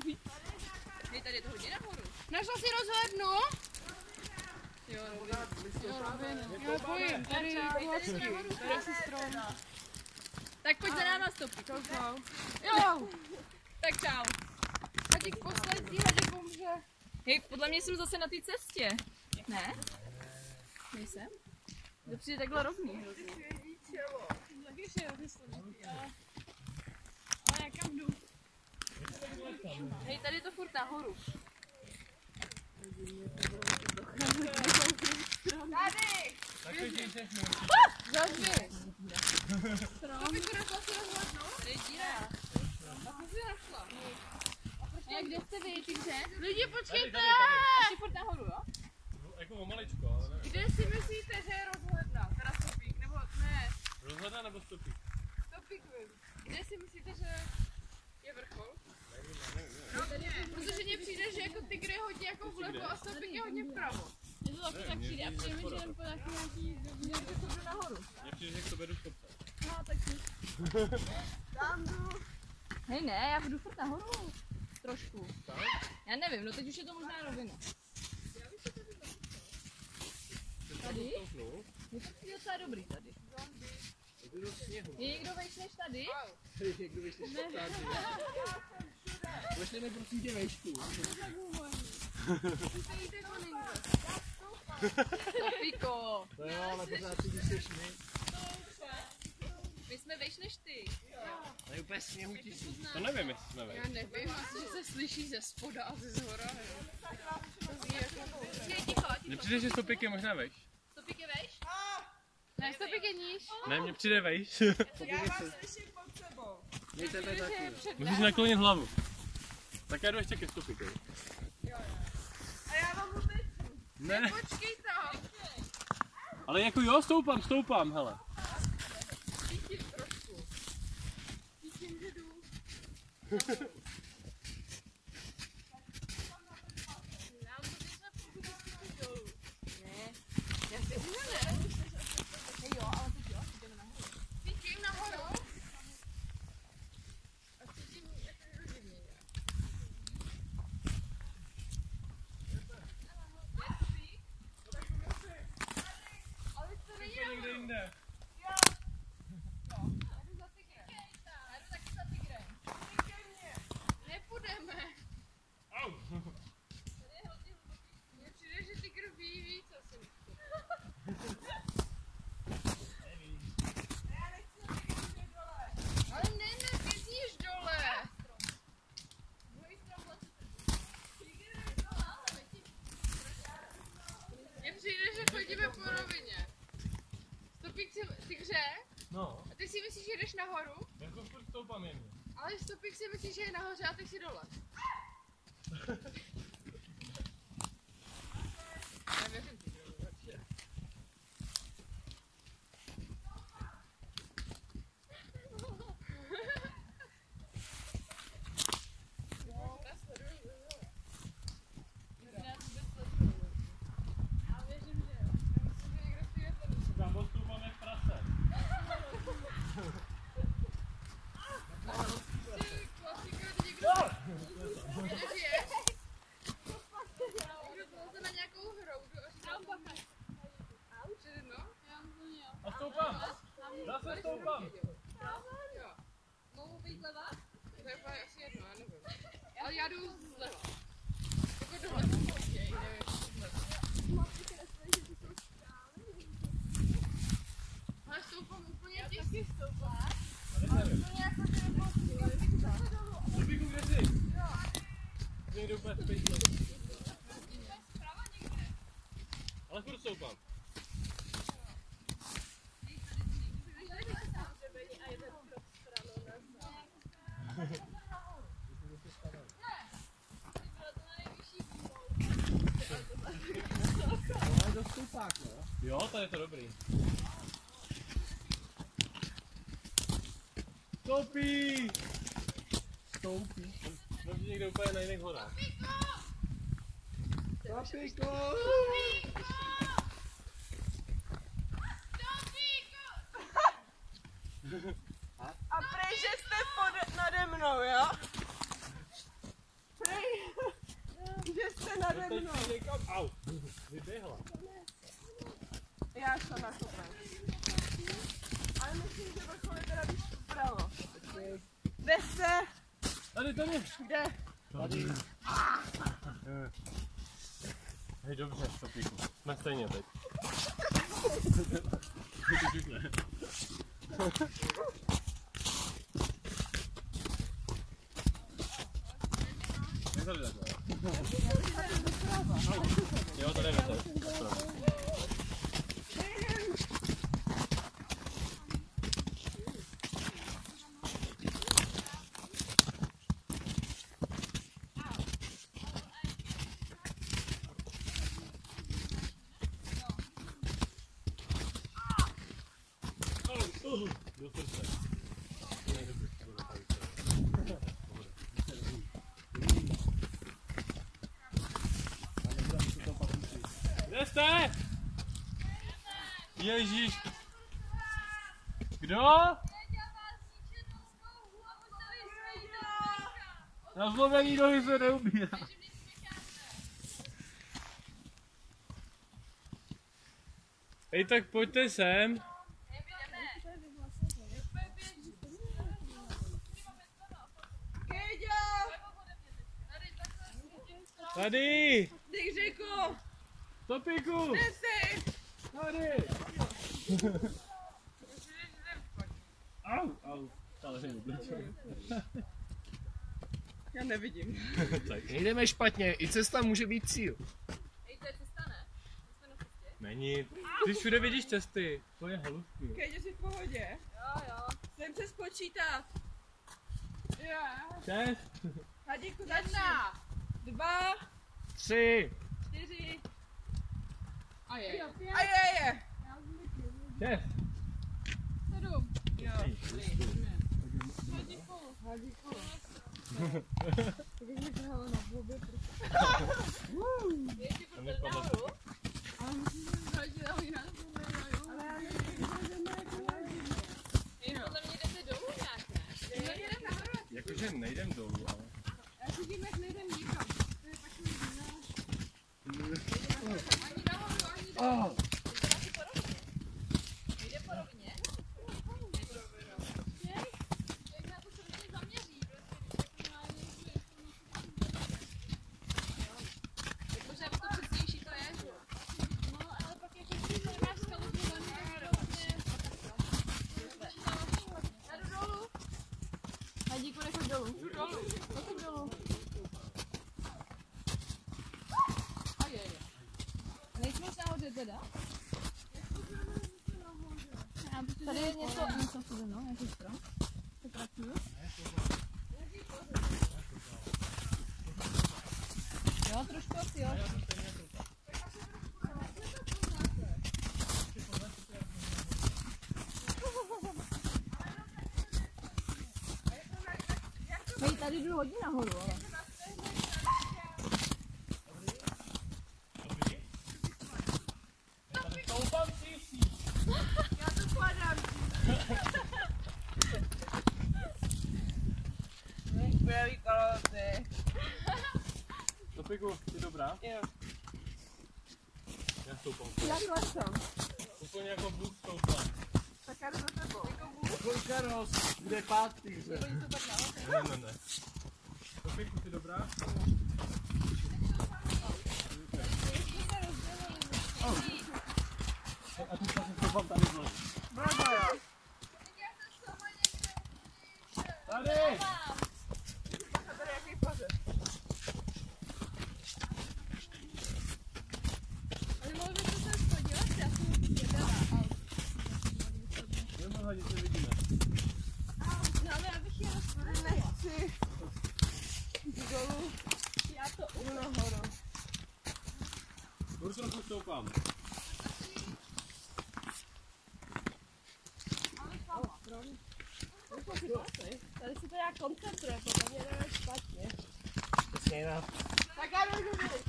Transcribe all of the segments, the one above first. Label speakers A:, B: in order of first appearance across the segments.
A: víc.
B: Hej, tady je to hodně nahoru.
A: Našla si rozhlednu? Jo, Robin. Já bojím, tady kulačky, tady si strom.
B: Tak pojď za náma stopy.
A: Čau. Jo.
B: Tak čau.
A: Hadík poslední, Hadík umře.
B: Hej, podle mě jsem zase na té cestě. Ne? Nejsem? To přijde takhle rovný hrozně.
A: Taky je hrozně složitý, ale já kam jdu?
B: Hej, tady je to furt nahoru.
A: Tady! Zavři! To bych našla si rozhlednu?
B: Tady je díra.
A: A co jsi našla?
B: A kde jste vy, ty kde?
A: Lidi, počkejte!
B: Ještě furt nahoru, jo?
C: Jako o maličko, ale nevím.
A: Kde si myslíte, že je rozhledna? Teda stopík, nebo ne?
C: Rozhledna nebo stopík?
A: Stopík vím. Kde si myslíte, že je vrchol?
C: Nevím.
A: Protože mně přijde, že jako tygr je hodně jako vlevo a stopík je hodně vpravo.
B: Mně to taky tak přijde a přijde mi, že jdem po nějaký nějaký to nahoru.
C: Mně přijde, že k tobě jdu z kopce.
B: No, taky.
A: Tam jdu.
B: Hej, ne, já budu furt nahoru. Trošku. Já nevím, no teď už je to možná rovina. Tady? Je to přijde docela dobrý tady. Je někdo vejš než tady?
D: Někdo vyšli tady. Pošli mi prosím tě vejšku.
B: Piko.
D: To jo, ale pořád si myslíš my.
B: My jsme vejš než ty.
D: To je úplně sněhu tisíc.
C: To nevím, jestli jsme vejš.
A: Já nevím, asi že se slyší ze spoda a ze zhora.
C: Mně přijde, že stopík je možná vejš.
B: Stopík je vejš?
A: Ne, stopík je níž.
C: Ne, mně přijde vejš.
E: Já vás slyším pod sebou.
D: My tebe taky.
C: Musíš naklonit hlavu. Tak já jdu ještě ke stopíkovi.
E: A já vám vůbec.
C: Ne,
A: Počkej tam.
C: ale jako jo, stoupám, hele.
A: Cítím trošku. Cítím, že jdu. Nám to jsme pokud dolů.
B: Ne. Já si ne. Hej jo, ale teď jo, jdeme nahoru.
A: Cítím nahoru. A cítím jako rodinně. Ale to není nahoru.
C: Někde jinde.
A: Jdu za tygrem. Já jdu taky za tygrem. Nepůjdeme.
C: Au.
A: Mně přijde, že tygr ví víc asi. Ale ne, vězíš dole. Mně přijde, že chodíme po rovině. Stopík si, tygře?
C: No,
A: A ty si myslíš, že jdeš nahoru?
C: jako furt stoupám jemně.
A: Ale stopík si myslíš, že je nahoře a ty si dole. Já věřím tygrovi radši. Já věřím, že jo. Já myslím, že někdo přijde tady.
C: Tam postoupám jak prase.
A: Ty klasika, někdo žiješ? Někdo byl na nějakou hroudu a říkal tam přede mnou?
C: A stoupám. Zase stoupám.
A: Jo.
B: Mohu být leva?
A: To je úplně asi jedno, já nevím. Ale já jdu zleva. Jako doleva později, nevím, zleva. Ale stoupám úplně těžce. Taky stoupám.
C: Stopíku, kde jsi? Někde úplně zpětně. Ale furt stoupám.
D: Ale to stoupák, no.
C: Jo, to je to dobrý. Stoupí! Stoupí. No, někde úplně na jiných horách.
D: Stopíku!
E: A prej, že jste nade mnou, jo?
C: Vyběhla.
E: Já šla na kope. Ale myslím, že vrchol je teda víc vpravo. Kde se?
C: Tady.
E: Kde?
C: Tady. Hej, dobře, Topíku. Jsme stejně teď. Tady takhle. Jo, to jdeme teď. Do srdce. Kde jste? Ježíš. Kdo? Na zlomený nohy se neubírá. Hej, tak pojďte sem. Tady!
E: Dykřiku!
C: Topíku!
E: Kde jsi?
C: Tady! Au. Ale hej, obličej.
E: Já nevidím.
D: Nejdeme špatně, i cesta může být cíl.
B: Ej, to je cesta, ne? Jsme na cestě?
C: Není. Ty všude vidíš cesty. To je halutky.
E: Kéďo, jsi v pohodě?
B: Jo.
E: Jsem se spočítat. Jo.
C: 6,
E: Hadíku, začni. 2,
D: 3.
E: 4.
A: A je.
E: A je.
C: 6.
A: 7.
E: Jo.
A: Hadíku.
B: Ještě furt nahoru?
A: Ale musím se vrátit a jinak to nedají.
B: Ej, podle mě jdete dolů nějak, ne?
C: Jakože nejdem dolů, ale...
A: Já si tím, jak nejdem nikam. To je takový jinak. Ani nahoru, ani dolů.
B: Jde po rovině?
A: Jak na to se mě zaměří, prostě má něco.
B: Jakože aby to přesnější to je, že jo?
A: No, ale pak jako když nemáš skalupovaný, tak vlastně...
B: Já jdu dolů.
A: Hadíku, nechoď dolů. Nechoď dolů. A je. Nejsme už nahoře teda? Tady je něco všude, no, nějaký strom. To pracuju. Jo, trošku asi, jo. Hej, tady jdu hodně nahoru, ale.
E: Já to kladám. Skvělý kalhoty.
C: Topíku, jsi dobrá?
E: Jo.
C: Já stoupám.
E: Jak lesem?
C: Úplně jako bůh stoupám.
E: Tak já jdu za tebou.
D: Kolika roz, kde pátý hře.
C: Ne. Topíku, jsi dobrá?
D: A teď se stoupám tady zlo.
E: Bravo, jo.
C: Tady!
E: Bacha, tady jaký pořad.
A: Ale mohl byste se spodívat, já jsem jedala.
C: Jdeme hodit, se vidíme.
A: No ale já bych jela
E: Nechci. Dolů.
A: já to
E: Jdu nahoru.
C: Budu trochu stoupám.
A: Tady se to nějak koncentruje, podle mě jdeme špatně.
D: Přesně na.
E: Tak já jdu dolů.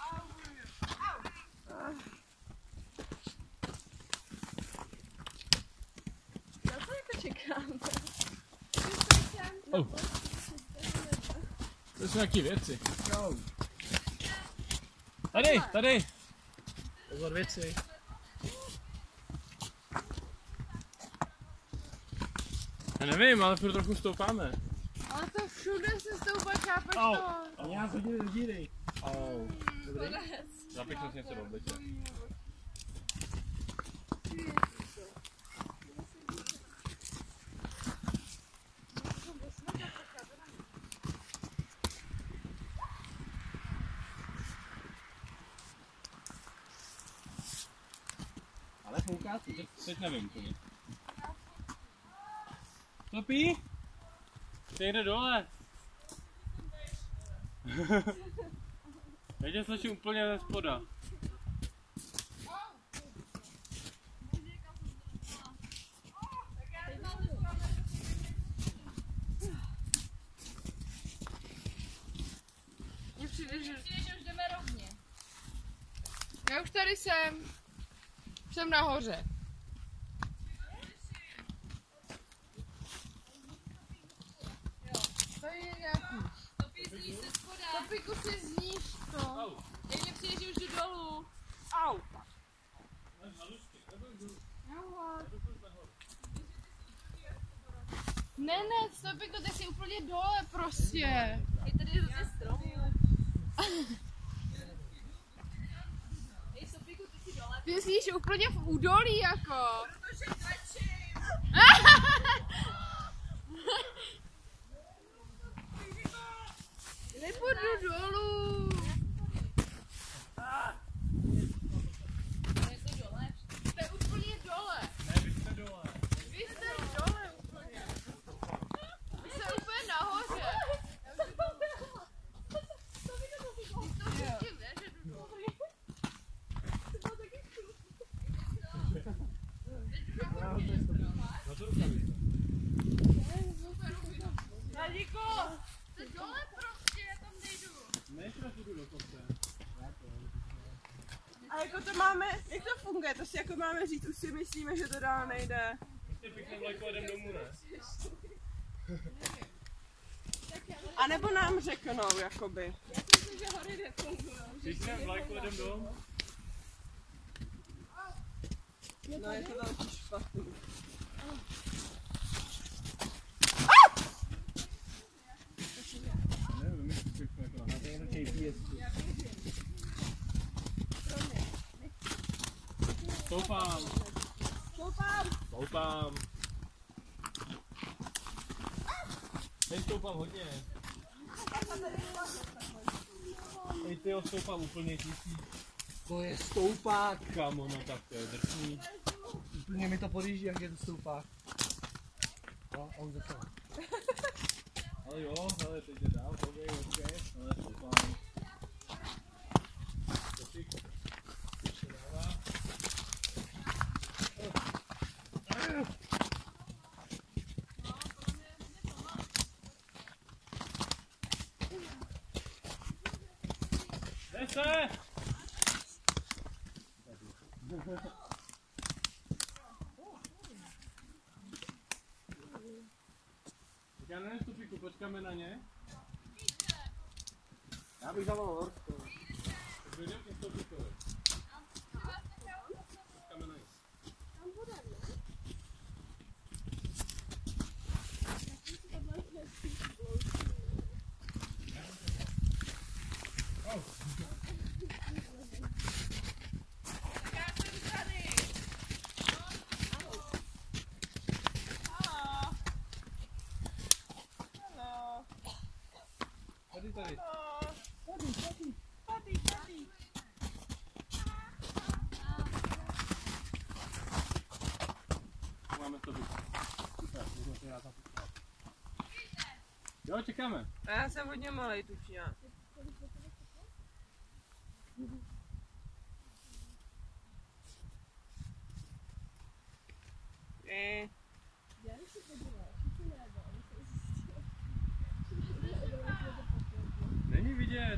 A: Na co jako čekáme?
C: Oh. To jsou nějaký věci. Tady!
D: Pozor věci.
C: Já nevím, ale furt trochu stoupáme.
A: Ale to všude se stoupá, chápeš
D: Au.
A: to?
D: A já hodili do díry. Au. Dobrý?
C: Zapěknu si něco do obliče.
D: Ale fouká to.
C: Teď nevím úplně. Topí? Ty jde dole. Já tě slyším úplně ze spoda.
A: Mně přijde, že...
B: Že už jdeme rovně.
A: Já už tady jsem. Jsem nahoře. Tady je nějaký.
B: Topí zní se spoda.
A: Topiku si zníš to.
B: Mně přijde, že už jdu dolů.
E: Au.
A: Ne, Topiku, ty jsi úplně dole prostě.
B: Je tady hodně stromů. Hej, Topíku, ty jsi dole.
A: Ty jsi úplně v údolí jako.
E: Protože tlačím.
A: Nepůjdu dolů.
B: Je to dole.
A: Jste úplně dole.
C: Ne, vy jste dole.
A: Vy jste dole úplně. Vy jste úplně nahoře. To vidím, ne, že jdu dolů.
C: Na to rukavice.
E: Radíku.
A: Jste dole prostě, já tam nejdu.
C: Než na tu dokonce.
E: A jako to máme, jak to funguje? To si jako máme říct, už si myslíme, že to dál nejde.
C: Prostě pěkně vlajko jdem domů, ne?
E: A nebo nám řeknou, jakoby.
C: Když jsem vlajko jdem domů.
E: No je to velký špatný.
C: Nevím, jestli pěkně jako na
D: Jenom GPS.
C: Stoupám.
E: Stoupám.
C: Stoupám. Teď stoupám hodně. Teď tyjo, stoupám úplně tisíc.
D: To je stoupák.
C: Kamo, no tak to je drsný.
D: Úplně mi to podjíždí, jak je to stoupák. No, a už začal.
C: Ale jo, hele, teď je dál, ok. Ale stoupám. Topík. Ještě dává. Nese! Tak já nevím, Topíku, počkáme na ně.
D: Já bych zavolal Horskou.
C: Tak dojdem ke Topíkovi. Počkáme na ně.
E: Já jsem tady. Halo.
C: Tady, tady.
E: Tady.
C: Máme Topíku. Super, můžeme se dát zapustit. Jo, čekáme.
E: A já jsem hodně malej tučňák.
C: Není vidět.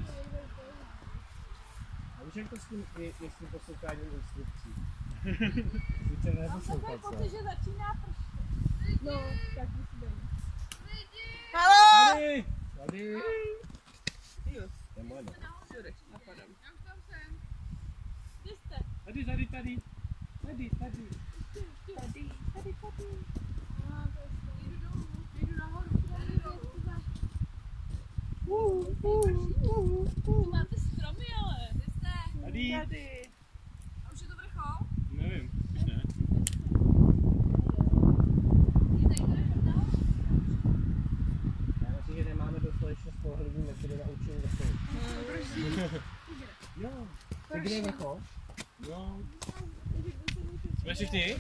D: A víš, jak to s tím je s tím posloucháním instrukcí? Sice neposlouchat se.
B: že začíná pršet. No, tak musíme.
E: Halo!
C: Tady!
D: Tady.
E: Jo,
D: To je moje.
E: sorry, napadám.
A: Já už tam jsem.
B: Kde jste?
C: Tady! Tady.
A: Jdu nahoru.
B: Tu máte stromy, ale.
C: Tady.
B: A už je to vrchol?
C: Nevím, už ne.
B: Je tady vrchol?
D: Já myslím, že nemáme dostatečně spolehlivý metody na učení vrcholu. Jo. Tak kde je vrchol?
C: Jo. Jsme všichni?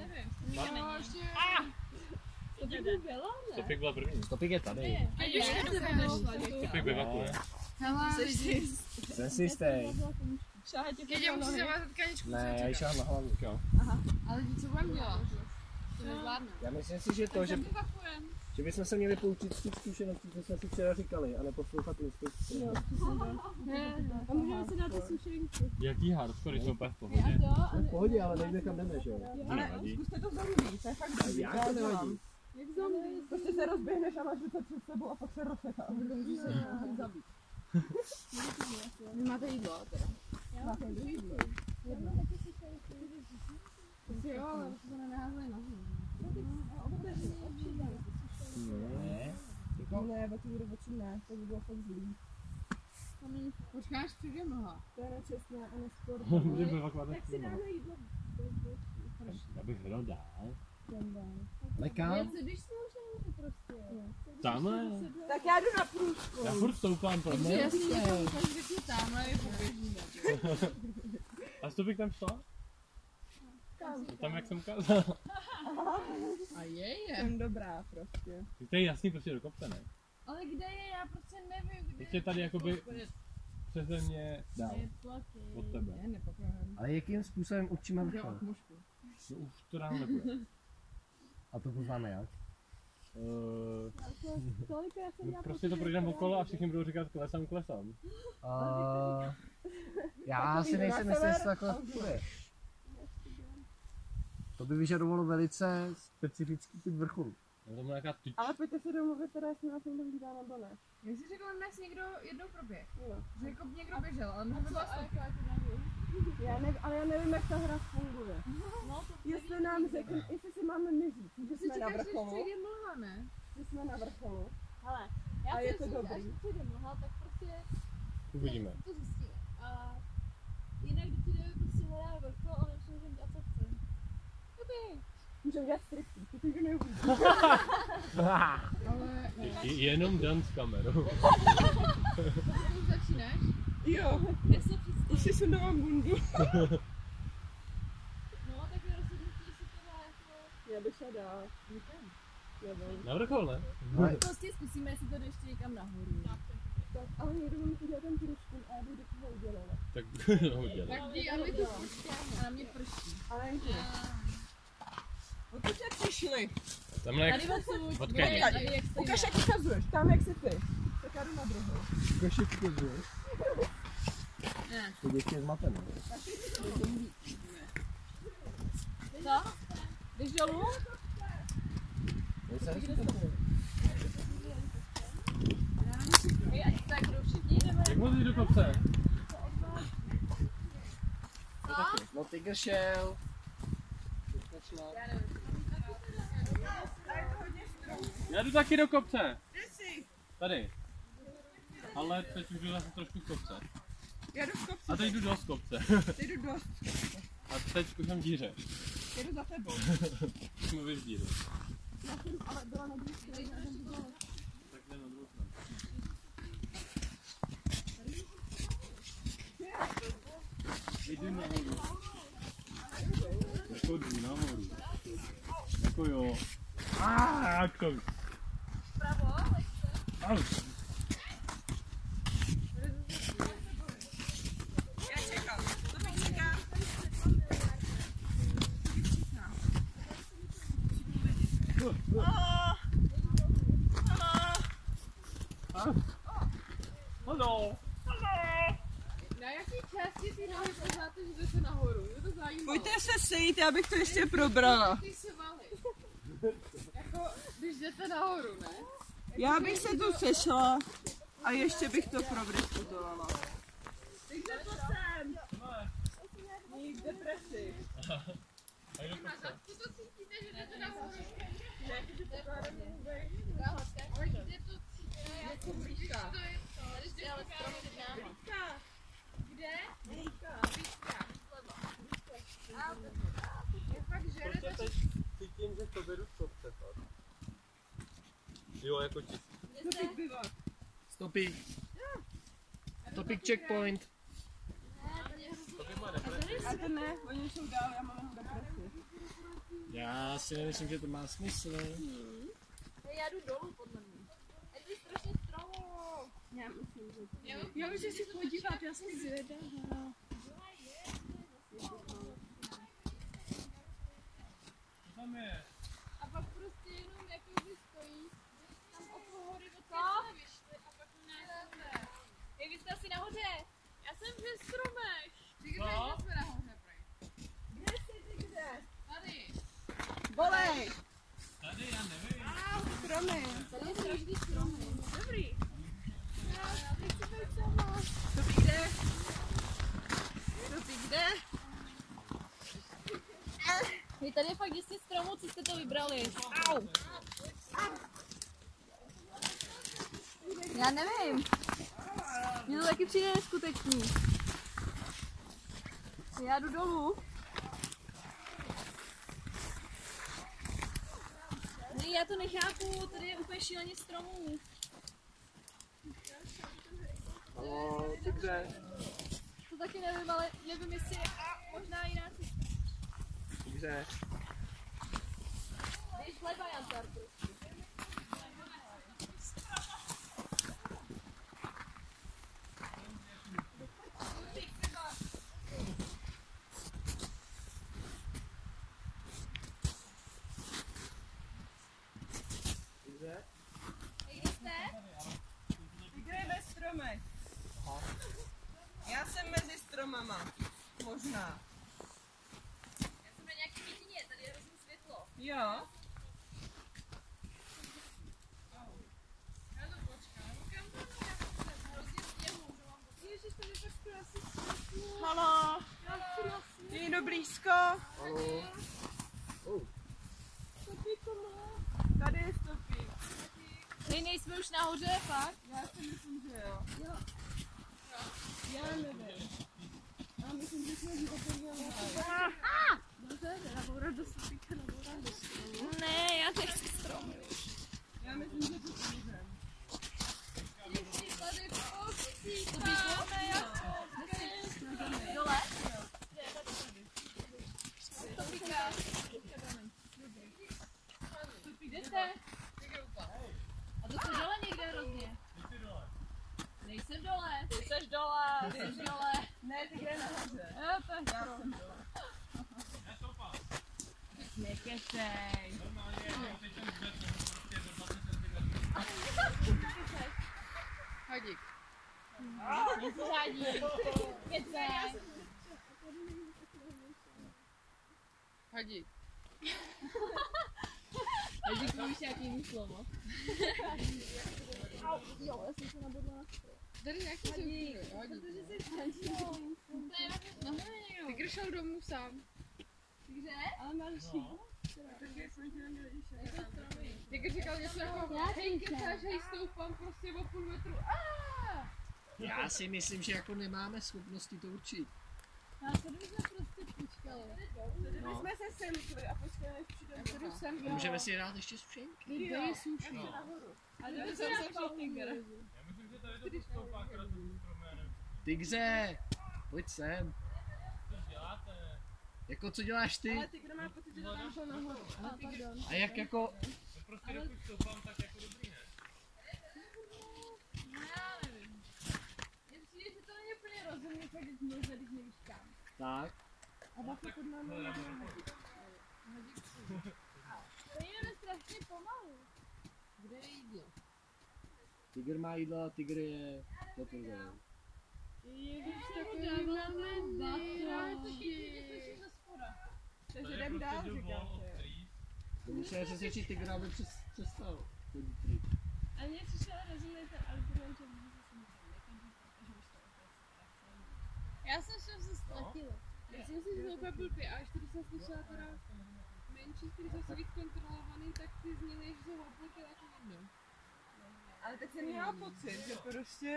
C: Stopik byla první.
D: Stopik je tady.
C: Stopik by vaku, ne?
D: Jsem si jistý.
A: Kéďa, musíš se vázat kaničku.
D: Ne, já ji šáhám na hlavu.
C: Jo.
A: Ale co budeme dělat? To nezvládne.
D: Já myslím si, že to, že bychom se měli poučit z těch zkušeností, co jsme si včera říkali, a neposlouchat instrukce.
E: A můžeme si dát ty sušenky.
C: Jaký hardcore, jsou úplně v pohodě.
D: No, v pohodě, ale nevíme, kam jdeme, že jo?
E: Ale zkuste to zombie, to je fakt dobrý.
D: Já to nevadí.
E: Jak zombie? Prostě se rozběhneš a máš ruce před sebou a pak se rozseká. Můžeš se zabít.
A: Vy máte jídlo teda.
E: Máte jídlo.
A: Jo, ale to se nenaházeli na zem.
D: Ne.
E: Ne, o tu robočí ne, to by bylo fakt zlý.
A: Počkáš, přijde noha.
E: To je nečestné a nesportné.
C: Můžeme vyvakovat.
E: Tak si dáme jídlo.
C: Já bych hledal dál.
D: Ale kam?
A: Když jsme už prostě.
C: Tamhle?
E: Tak já jdu na průzkum.
C: Já furt stoupám tam.
A: Takže jasně, že to řekni tamhle je poběžný.
C: A Stopik tam šla? Tam, jak jsem ukázal.
A: A je.
E: Jsem dobrá prostě.
C: To je jasný prostě do kopce, ne?
A: Ale kde je? Já prostě nevím, kde
C: Ještě tady jakoby přeze mě dál. Od tebe.
A: Ne, nepokojím.
D: Ale jakým způsobem učíme vrchol?
A: Mužku.
C: No už to dál nebude.
D: A to poznáme jak?
C: No, prostě to projdeme okolo a všichni budou říkat klesám.
D: Já si nejsem jistý, jestli to takhle bude. To by vyžadovalo velice specifický typ vrcholu.
C: No, to má nějaká tyč.
E: Ale pojďte se domluvit, teda jestli na tom hlídá nebo ne.
A: Jak jsi řekl, dnes někdo jednou proběh.
E: Jo.
A: Že jako někdo běžel, ale může byla
E: Ale já nevím, jak ta hra funguje. Jestli nám řekne, jestli si máme my říct, že jsme na vrcholu.
A: přijde mlha, ne?
E: Že jsme na vrcholu.
B: Hele,
E: A
B: já
E: je
B: si
E: to
B: myslím, že
E: dobrý.
B: až přijde mlha, tak prostě
C: Uvidíme.
B: to zjistíme. A jinak vždycky jdeme prostě hledat vrchol a myslím, že dělat co chce. Dobrý.
E: Můžeme dělat stripky, to ty neuvidíš.
A: Ale
C: Jenom Dan s kamerou.
A: už začínáš?
E: Jo,
B: Jak se představí?
E: už si sundávám bundu.
B: No, tak je rozhodnutí, jestli to dá jako...
E: Já bych šla dál. Nevím.
C: Na vrchol, ne?
B: Prostě zkusíme, jestli to jde ještě někam nahoru.
E: Tak, ale někdo mi udělal ten průzkum a já bych do toho udělala.
C: Tak ho udělej.
A: Tak jdi, a my to počkáme. A na mě prší.
E: Ale jenže. Odkud jste přišli?
C: Tamhle jak...
B: Tady odsud.
C: Odkud?
B: Tady jak
E: Ukaž, jak ukazuješ, tam jak jsi ty. Tak já jdu na druhou.
D: Košit ukazuješ?
A: Ne.
D: To děti je zmatené.
B: Co? Jdeš dolů? Hej, ať tak jdou všichni, jdeme.
C: Jak moc jít do kopce?
D: No Tiger šel.
C: Já jdu taky do kopce. Tady. Ale teď už jdu zase trošku z kopce.
E: Já jdu z kopce.
C: A teď jdu dost z kopce.
E: Ty jdu dost.
C: A teď už mám díře.
E: Jedu za tebou.
C: Jsme vy v díře.
E: Já jsem ale byla na druhé straně.
C: Tak jde na druhou stranu. Jdu nahoru. Jako jdu nahoru. Jako jo. Jako.
B: Pravo,
C: Au.
E: Já čekám. To mi čeká.
C: Hallo.
A: Na jaký části ty nohy poznáte, že jdete nahoru? Mě to zajímalo.
E: Pojďte se sejít, já bych to ještě probrala.
A: Ty svaly. Jako, když jdete nahoru, ne?
E: Já bych se tu sešla a ještě bych to prodiskutovala. Takže to sem. mít depresi.
C: A jdu kopce.
A: To cítíte, že jde teda
E: Ne, že pokládám vůbec.
A: ale kde to cítíte?
E: Jako blízka.
A: To je
B: Tady jste ale strom před náma.
E: Blízka.
A: kde?
E: Blízka.
A: Je fakt žere,
C: Prostě teď cítím, že to beru v kopce fakt. Jo, jako čistý.
E: Stopík bivak.
D: Stopík. Stopík checkpoint.
C: To by má depresi.
E: A to ne, oni jsou dál, já mám jenom depresi.
D: Já si nemyslím, že to má smysl.
B: Já jdu dolů podle mě. Je to strašně stromů.
E: Já myslím, že
A: já bych se chci podívat, já jsem zvědavá.
C: Co tam je?
A: A pak prostě jenom jako vy stojí, tam okolo hory od té vyšli a pak nějaké.
B: Hej, vy jste asi nahoře.
A: Já jsem ve stromech. Ty
C: Co?
A: kde jsme nahoře, prej?
E: kde jsi, ty kde?
A: Tady.
E: Bolej!
C: Tady, já nevím.
E: Stromy.
B: Tady je strašný stromy.
A: Dobrý.
E: Stopík kde? Stopík kde?
B: Hej, tady je fakt 10 stromů, co jste to vybrali. Au. Já nevím. Mně to taky přijde neskutečný. Já jdu dolů. Ne, já to nechápu, tady je úplně šíleně stromů.
D: Halo, ty kde?
B: To taky nevím, ale nevím, jestli je možná jiná cesta.
D: Ty kde?
B: Jdeš leva, Jantar, prostě.
D: Ty kde?
B: Hej, kde jste?
E: Ty kde je ve stromech? Já jsem mezi stromama. Možná.
B: Já jsem na nějaký mítině, tady je hrozně světlo.
E: Jo.
A: Já to počkám. Kam to je? Hrozně sněhu, že mám pocit. Ježiš, tady je tak krásný.
E: Halo. Je někdo blízko?
D: Halo.
E: Tady je stopík.
B: Hej, nejsme už nahoře, fakt?
E: Já si myslím, že jo. Já nevím. Já myslím, že jsme zapomněli.
B: Ne, já nechci stromy.
E: Já myslím, že to můžeme.
A: Tady posíká.
B: Dole? Kde jste? A to jste dole někde hrozně.
C: Ty dole.
B: Nejsem dole. Ty jsi dole. Ty jsi dole.
E: Ne, ty kde nahoře.
B: Jo, to je
E: Já jsem dole.
C: Nestoupal.
B: nekecej.
C: Normálně, jak teď ten zbyt, prostě do 20 cm.
A: Hadík.
B: Něco řádí. Kecej.
A: Hadík.
B: Hadík, víš nějaký jiný slovo?
A: Tady nějaký soutěž. Hadík. Tygr šel domů sám.
B: Kde?
E: Ale další.
A: Tygr říkal něco jako, hej, kecáš, hej, stoupám prostě o půl metru.
D: Já si myslím, že jako nemáme schopnosti to určit.
B: Já se jsme prostě počkali.
E: My jsme se semkli a počkali, než přijde
A: Jdu sem,
D: Můžeme si hrát ještě zpřenky.
A: dej slušně.
E: A kdyby jsem se šel tygr.
C: Já myslím, že tady to stoupá, akorát to stromy, já nevím.
D: Tygře, pojď sem.
C: Co děláte?
D: Jako co děláš ty?
E: Ale tygr má pocit, že to tam šel nahoru.
D: A jak jako,
C: No prostě dokud stoupám, tak jako dobrý, ne?
B: Já nevím. Mně přijde, že to není úplně rozumný, když mluví, když nevíš kam.
D: tak,
B: To jdeme strašně pomalu. Kde je jídlo?
D: tygr má jídlo a tygr je potržený.
A: Ježiš, takový máme
B: Batrači.
E: Takže jdem dál,
C: Jdu
E: říkám
C: vol od
E: si.
C: trýs.
D: To musíme přesvědčit tygra, aby přestal chodit pryč.
B: A mně přišel rozumný ten argument, že můžu se mi to nekončí, protože už to opět. Já jsem se ztratila.
A: Já jsem si znovu blbě, a až když jsem slyšela teda menší, který jsou si víc kontrolovaný, tak ty změny, že jsou houplky, jako jedno.
E: Ale teď jsem měla pocit, že prostě...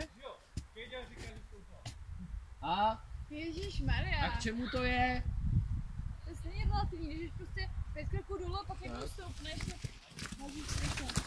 D: A?
A: Ježišmarja.
D: A k čemu to je?
B: To je stejně relativní, když jdeš prostě 5 kroků dolů a pak jako stoupneš, tak můžeš